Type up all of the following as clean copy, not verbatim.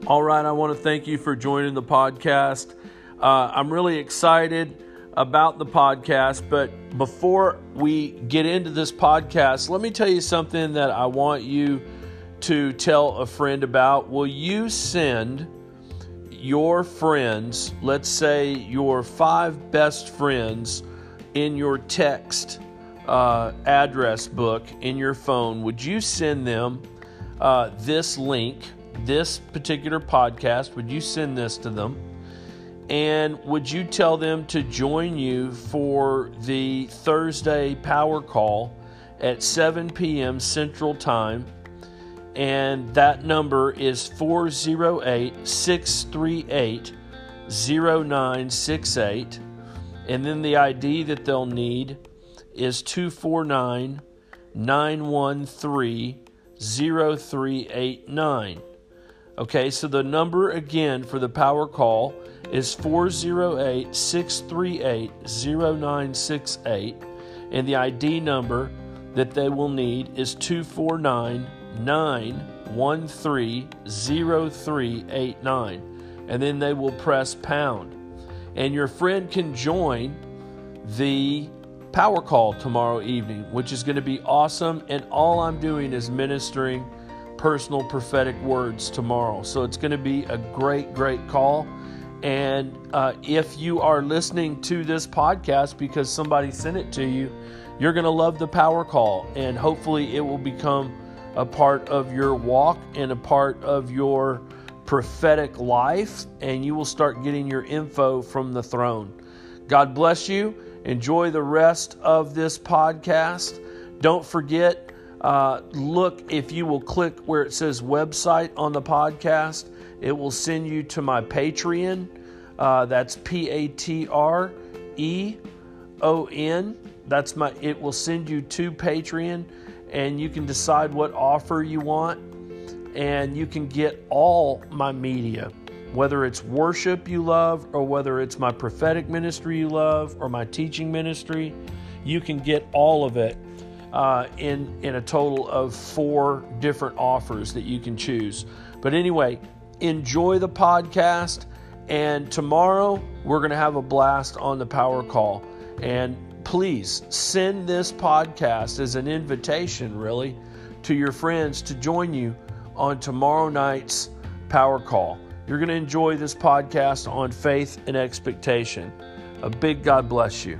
All right, I want to thank you for joining the podcast. I'm really excited about the podcast, but before we get into this podcast, let me tell you something that I want you to tell a friend about. Will you send your friends, let's say your 5 best friends, in your text address book in your phone, would you send them this link, this particular podcast? Would you send this to them? And would you tell them to join you for the Thursday power call at 7 p.m. Central Time? And that number is 408-638-0968. And then the ID that they'll need is 249-913-0389. Okay, so the number again for the power call is 408-638-0968, and the ID number that they will need is 249-913-0389, and then they will press pound. And your friend can join the power call tomorrow evening, which is going to be awesome, and all I'm doing is ministering personal prophetic words tomorrow. So it's going to be a great call. And if you are listening to this podcast because somebody sent it to you, you're going to love the power call, and hopefully it will become a part of your walk and a part of your prophetic life, and you will start getting your info from the throne. God bless you. Enjoy the rest of this podcast. Don't forget, look, if you will click where it says website on the podcast, it will send you to my Patreon. That's Patreon. It will send you to Patreon, and you can decide what offer you want, and you can get all my media, whether it's worship you love, or whether it's my prophetic ministry you love, or my teaching ministry. You can get all of it in a total of 4 different offers that you can choose. But anyway, enjoy the podcast, and tomorrow we're going to have a blast on the power call. And please send this podcast as an invitation, really, to your friends to join you on tomorrow night's power call. You're going to enjoy this podcast on faith and expectation. A big God bless you.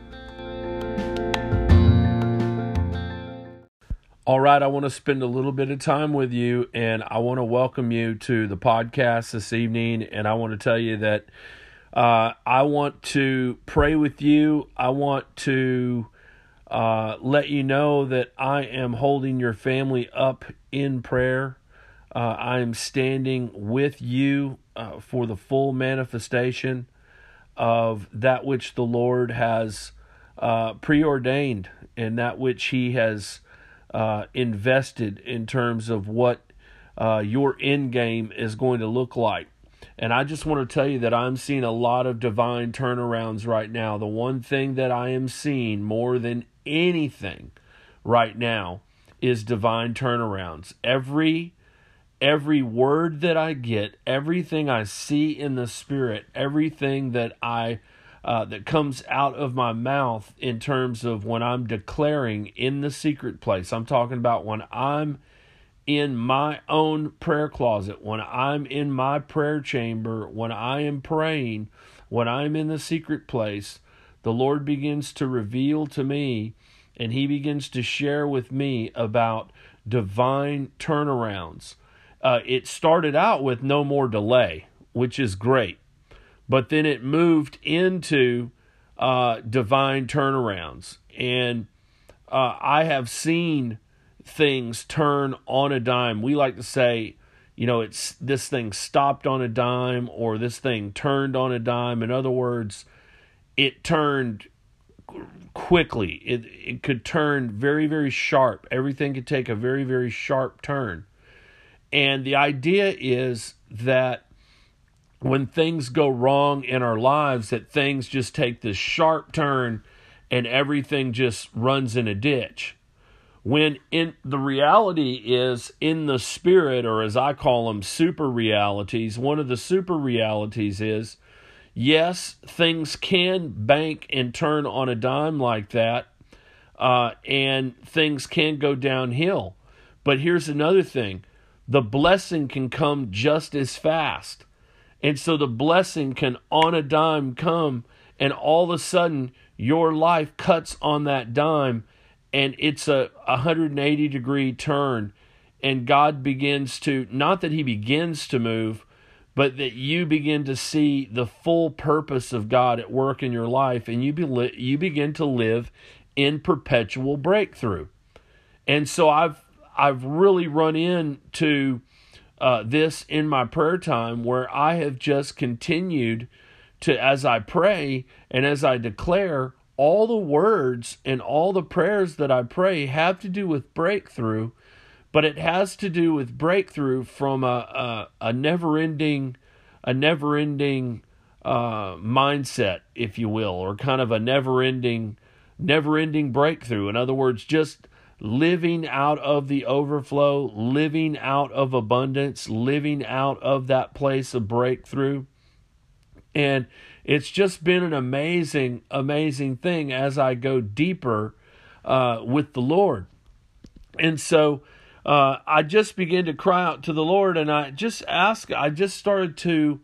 All right, I want to spend a little bit of time with you, and I want to welcome you to the podcast this evening. And I want to tell you that I want to pray with you. I want to let you know that I am holding your family up in prayer. I am standing with you for the full manifestation of that which the Lord has preordained, and that which He has invested in terms of what your end game is going to look like. And I just want to tell you that I'm seeing a lot of divine turnarounds right now. The one thing that I am seeing more than anything right now is divine turnarounds. Every word that I get, everything I see in the Spirit, everything that that comes out of my mouth in terms of when I'm declaring in the secret place. I'm talking about when I'm in my own prayer closet, when I'm in my prayer chamber, when I am praying, when I'm in the secret place, the Lord begins to reveal to me, and He begins to share with me about divine turnarounds. It started out with no more delay, which is great. But then it moved into divine turnarounds. And I have seen things turn on a dime. We like to say, it's this thing stopped on a dime, or this thing turned on a dime. In other words, it turned quickly. It could turn very, very sharp. Everything could take a very, very sharp turn. And the idea is that when things go wrong in our lives, that things just take this sharp turn and everything just runs in a ditch. When in the reality is in the spirit, or as I call them, super realities, one of the super realities is, yes, things can bank and turn on a dime like that, and things can go downhill. But here's another thing. The blessing can come just as fast. And so the blessing can on a dime come, and all of a sudden your life cuts on that dime, and it's a 180-degree turn, and God begins to, not that he begins to move, but that you begin to see the full purpose of God at work in your life, and you begin to live in perpetual breakthrough. And so I've really run into this in my prayer time, where I have just continued to, as I pray and as I declare, all the words and all the prayers that I pray have to do with breakthrough, but it has to do with breakthrough from a never-ending mindset, if you will, or kind of a never-ending breakthrough. In other words, just living out of the overflow, living out of abundance, living out of that place of breakthrough. And it's just been an amazing, amazing thing as I go deeper with the Lord. And so I just began to cry out to the Lord, and I just started to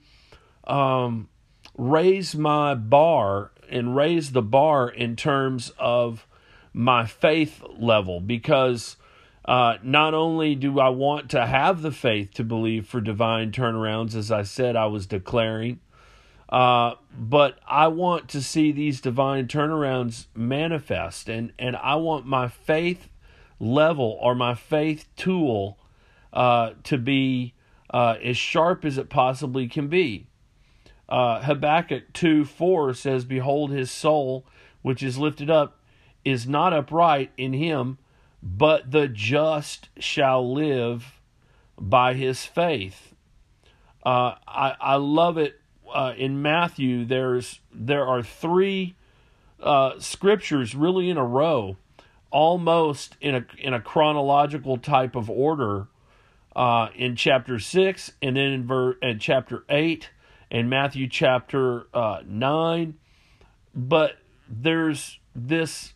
raise my bar and raise the bar in terms of my faith level, because not only do I want to have the faith to believe for divine turnarounds, as I said I was declaring, but I want to see these divine turnarounds manifest, and I want my faith level, or my faith tool, to be as sharp as it possibly can be. Habakkuk 2:4 says, "Behold, his soul, which is lifted up, is not upright in him, but the just shall live by his faith." I love it. In Matthew, there are three scriptures really in a row, almost in a chronological type of order, in chapter 6, and then in chapter 8, and Matthew chapter 9. But there's this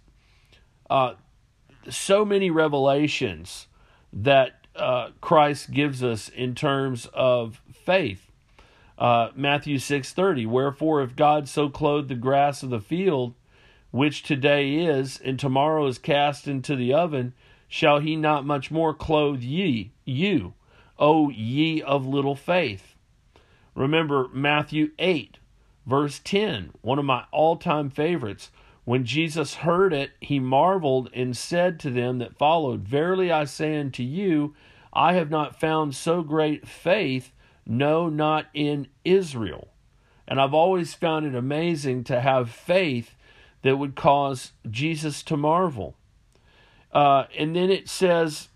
so many revelations that Christ gives us in terms of faith. Matthew 6:30, "Wherefore if God so clothe the grass of the field, which today is, and tomorrow is cast into the oven, shall he not much more clothe you, O ye of little faith?" Remember Matthew 8, verse 10, one of my all-time favorites. "When Jesus heard it, he marveled and said to them that followed, Verily I say unto you, I have not found so great faith, no, not in Israel." And I've always found it amazing to have faith that would cause Jesus to marvel. And then it says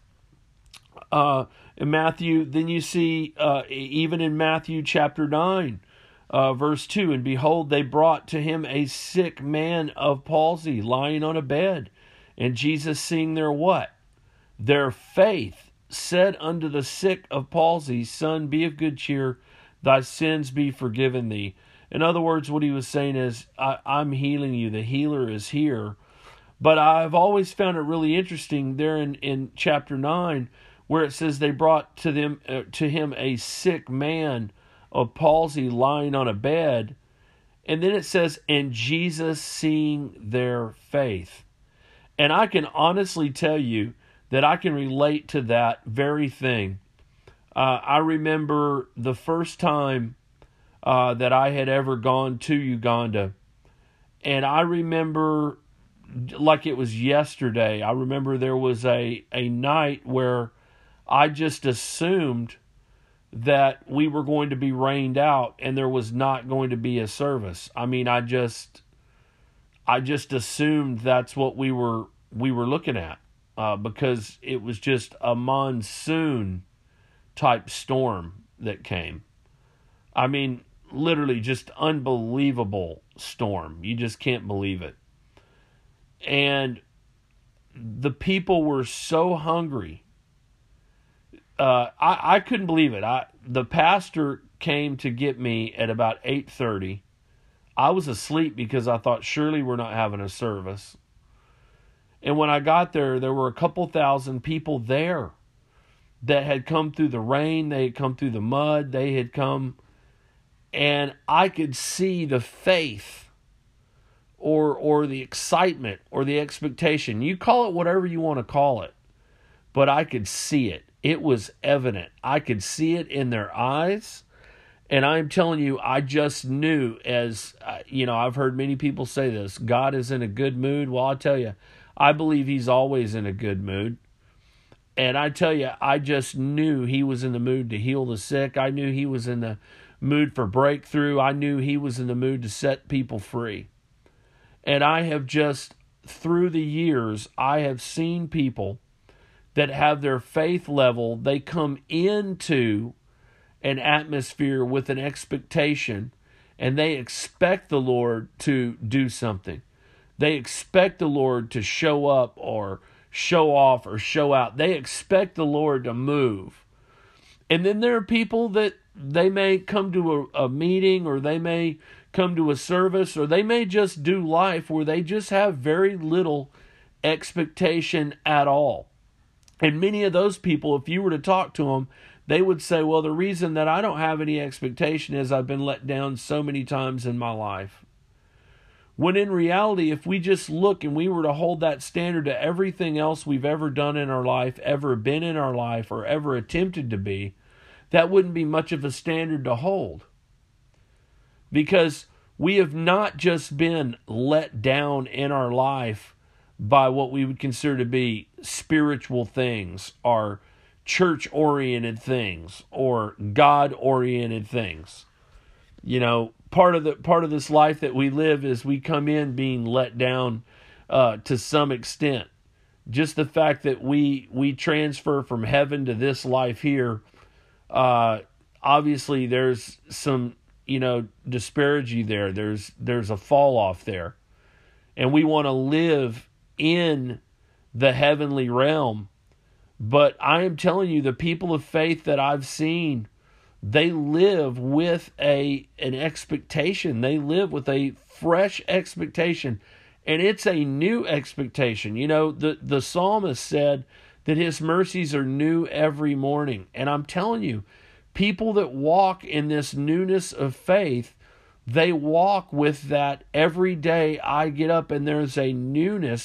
in Matthew, then you see even in Matthew chapter 9, verse 2, "And behold, they brought to him a sick man of palsy, lying on a bed. And Jesus, seeing their" what? "Their faith, said unto the sick of palsy, Son, be of good cheer, thy sins be forgiven thee." In other words, what he was saying is, I'm healing you. The healer is here. But I've always found it really interesting there in chapter 9, where it says they brought to him a sick man of palsy lying on a bed. And then it says, "And Jesus seeing their faith." And I can honestly tell you that I can relate to that very thing. I remember the first time that I had ever gone to Uganda. And I remember, like it was yesterday, I remember there was a night where I just assumed that we were going to be rained out and there was not going to be a service. I mean, I just assumed that's what we were looking at, because it was just a monsoon type storm that came. I mean, literally just unbelievable storm. You just can't believe it. And the people were so hungry. I couldn't believe it. The pastor came to get me at about 8:30. I was asleep because I thought surely we're not having a service. And when I got there, there were a couple thousand people there that had come through the rain, they had come through the mud, they had come, and I could see the faith or the excitement or the expectation. You call it whatever you want to call it, but I could see it. It was evident. I could see it in their eyes. And I'm telling you, I just knew, as I've heard many people say this, God is in a good mood. Well, I'll tell you, I believe He's always in a good mood. And I tell you, I just knew He was in the mood to heal the sick. I knew He was in the mood for breakthrough. I knew He was in the mood to set people free. And I have just, through the years, I have seen people that have their faith level, they come into an atmosphere with an expectation, and they expect the Lord to do something. They expect the Lord to show up or show off or show out. They expect the Lord to move. And then there are people that they may come to a meeting, or they may come to a service, or they may just do life where they just have very little expectation at all. And many of those people, if you were to talk to them, they would say, well, the reason that I don't have any expectation is I've been let down so many times in my life. When in reality, if we just look and we were to hold that standard to everything else we've ever done in our life, ever been in our life, or ever attempted to be, that wouldn't be much of a standard to hold. Because we have not just been let down in our life by what we would consider to be spiritual things, or church-oriented things, or God-oriented things. Part of this life that we live is we come in being let down to some extent. Just the fact that we transfer from heaven to this life here, obviously there's some disparity there. There's a fall off there, and we want to live in the heavenly realm. But I am telling you, the people of faith that I've seen, they live with an expectation. They live with a fresh expectation. And it's a new expectation. The psalmist said that His mercies are new every morning. And I'm telling you, people that walk in this newness of faith, they walk with that every day. I get up and there's a newness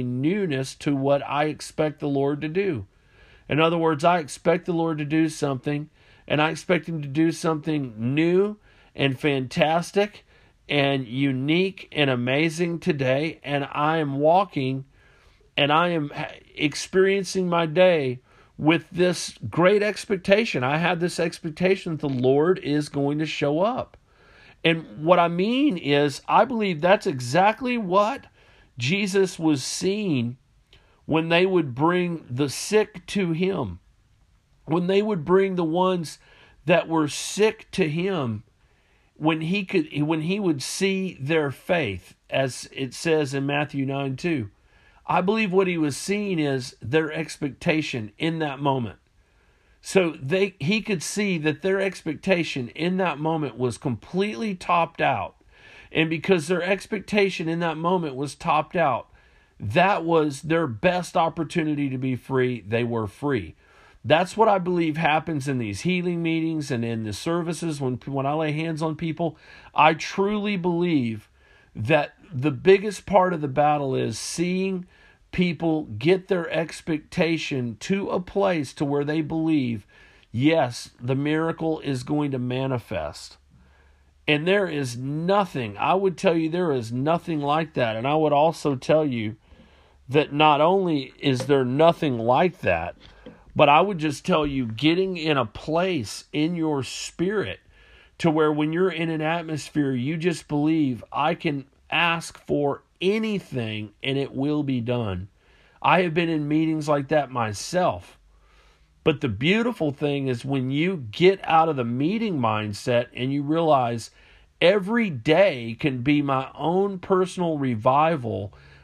to what I expect the Lord to do. In other words, I expect the Lord to do something, and I expect Him to do something new and fantastic and unique and amazing today. And I am walking and I am experiencing my day with this great expectation. I have this expectation that the Lord is going to show up. And what I mean is, I believe that's exactly what Jesus was seeing when they would bring the sick to Him. When they would bring the ones that were sick to Him, when He would see their faith, as it says in Matthew 9:2. I believe what He was seeing is their expectation in that moment. So He could see that their expectation in that moment was completely topped out. And because their expectation in that moment was topped out, that was their best opportunity to be free. They were free. That's what I believe happens in these healing meetings and in the services when I lay hands on people. I truly believe that the biggest part of the battle is seeing people get their expectation to a place to where they believe, yes, the miracle is going to manifest. And there is nothing, I would tell you, there is nothing like that. And I would also tell you that not only is there nothing like that, but I would just tell you, getting in a place in your spirit to where when you're in an atmosphere, you just believe, I can ask for anything and it will be done. I have been in meetings like that myself. But the beautiful thing is when you get out of the meeting mindset and you realize every day can be my own personal revival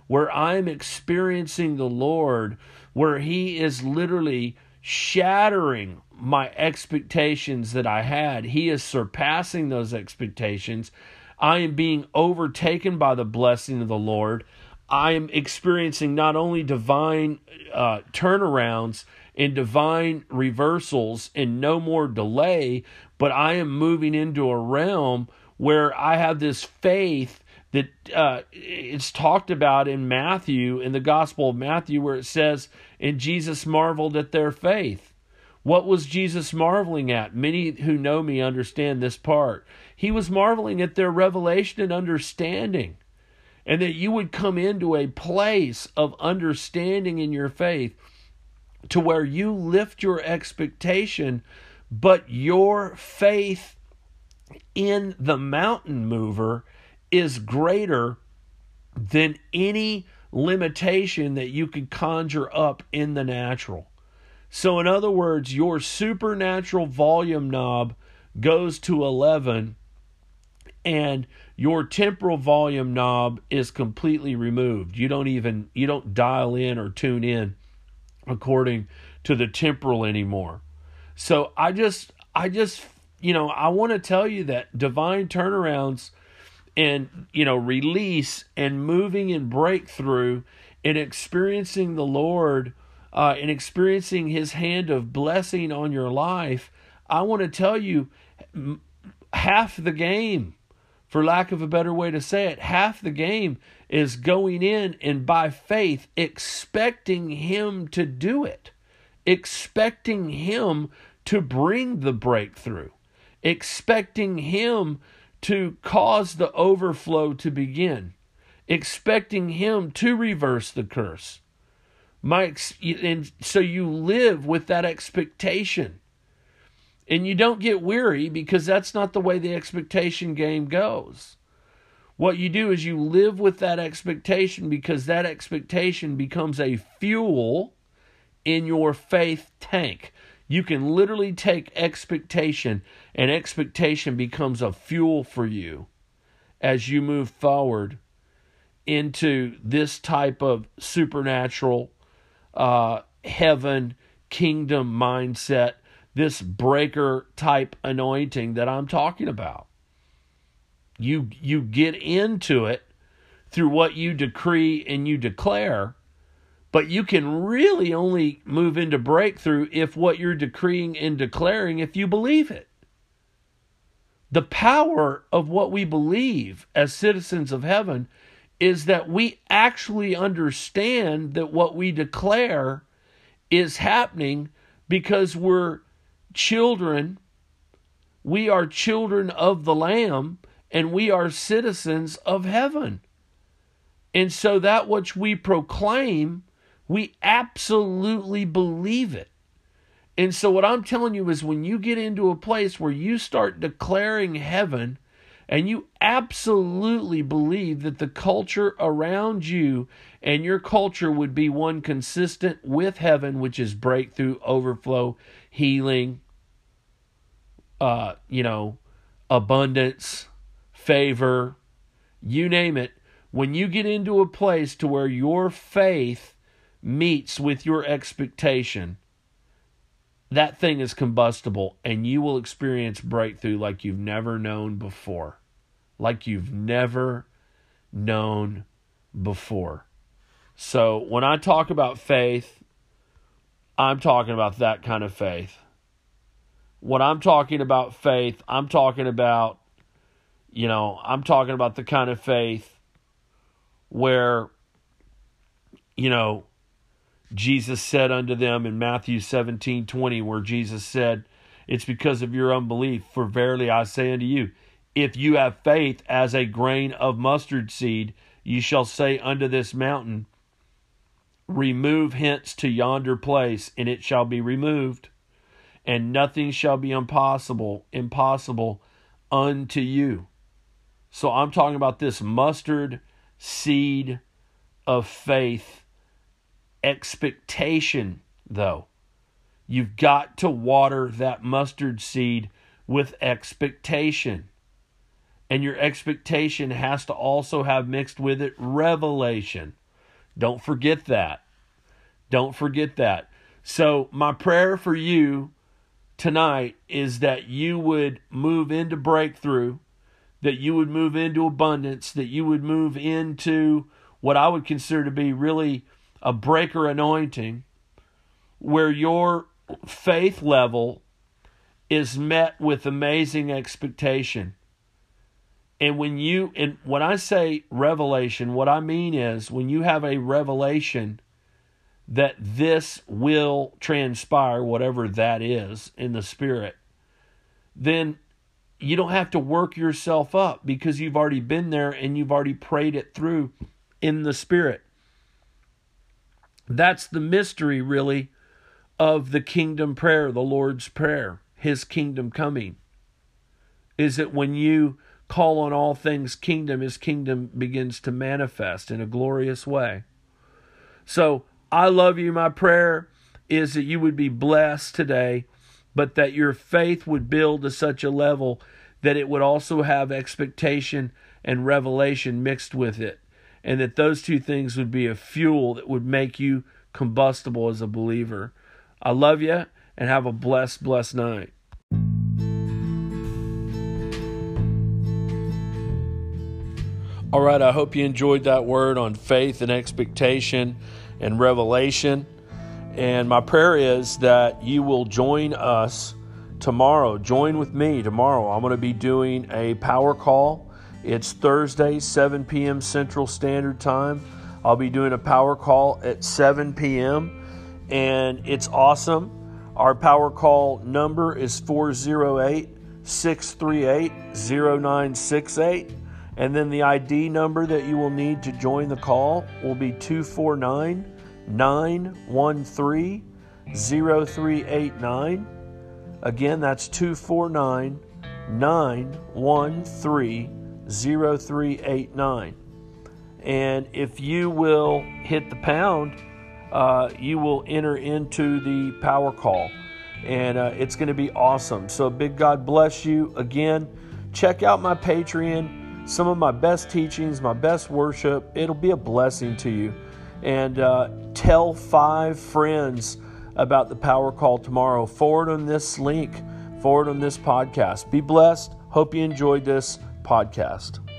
where I'm experiencing the Lord, where He is literally shattering my expectations that I had. He is surpassing those expectations. I am being overtaken by the blessing of the Lord. I am experiencing not only divine turnarounds and divine reversals and no more delay, but I am moving into a realm where I have this faith that it's talked about in Matthew, in the Gospel of Matthew, where it says, and Jesus marveled at their faith. What was Jesus marveling at? Many who know me understand this part. He was marveling at their revelation and understanding, and that you would come into a place of understanding in your faith to where you lift your expectation, but your faith in the mountain mover is greater than any limitation that you could conjure up in the natural. So in other words, your supernatural volume knob goes to 11 and your temporal volume knob is completely removed. You don't dial in or tune in according to the temporal anymore. So I want to tell you that divine turnarounds and, release and moving in breakthrough and experiencing the Lord and experiencing His hand of blessing on your life, I want to tell you half the game, for lack of a better way to say it, half the game is going in and by faith expecting Him to do it, expecting Him to bring the breakthrough, expecting Him to cause the overflow to begin, expecting Him to reverse the curse. And so you live with that expectation. And you don't get weary, because that's not the way the expectation game goes. What you do is you live with that expectation, because that expectation becomes a fuel in your faith tank. You can literally take expectation, and expectation becomes a fuel for you as you move forward into this type of supernatural heaven kingdom mindset, this breaker type anointing that I'm talking about. You get into it through what you decree and you declare, but you can really only move into breakthrough if what you're decreeing and declaring, if you believe it. The power of what we believe as citizens of heaven is that we actually understand that what we declare is happening, because we're children. We are children of the Lamb, and we are citizens of heaven. And so that which we proclaim, we absolutely believe it. And so what I'm telling you is, when you get into a place where you start declaring heaven, and you absolutely believe that the culture around you and your culture would be one consistent with heaven, which is breakthrough, overflow, healing, abundance, favor, you name it. When you get into a place to where your faith meets with your expectation, that thing is combustible, and you will experience breakthrough like you've never known before. Like you've never known before. So when I talk about faith, I'm talking about that kind of faith. When I'm talking about faith, I'm talking about the kind of faith where, Jesus said unto them in Matthew 17:20, where Jesus said, it's because of your unbelief. For verily I say unto you, if you have faith as a grain of mustard seed, you shall say unto this mountain, remove hence to yonder place, and it shall be removed. And nothing shall be impossible unto you. So I'm talking about this mustard seed of faith expectation, though. You've got to water that mustard seed with expectation. And your expectation has to also have mixed with it revelation. Don't forget that. Don't forget that. So my prayer for you tonight is that you would move into breakthrough, that you would move into abundance, that you would move into what I would consider to be really a breaker anointing, where your faith level is met with amazing expectation. And when I say revelation, what I mean is when you have a revelation that this will transpire, whatever that is in the spirit, then you don't have to work yourself up because you've already been there and you've already prayed it through in the spirit. That's the mystery, really, of the kingdom prayer, the Lord's Prayer, His kingdom coming. Is that when you call on all things kingdom, His kingdom begins to manifest in a glorious way. So I love you. My prayer is that you would be blessed today, but that your faith would build to such a level that it would also have expectation and revelation mixed with it. And that those two things would be a fuel that would make you combustible as a believer. I love you, and have a blessed, blessed night. All right, I hope you enjoyed that word on faith and expectation and revelation. And my prayer is that you will join us tomorrow. Join with me tomorrow. I'm going to be doing a power call. It's Thursday, 7 p.m. Central Standard Time. I'll be doing a power call at 7 p.m. and it's awesome. Our power call number is 408-638-0968. And then the ID number that you will need to join the call will be 249-913-0389. Again, that's 249-913-0389. And if you will hit the pound, you will enter into the power call. And it's going to be awesome. So big God bless you. Again, check out my Patreon. Some of my best teachings, my best worship. It'll be a blessing to you. And tell 5 friends about the power call tomorrow. Forward on this link. Forward on this podcast. Be blessed. Hope you enjoyed this podcast.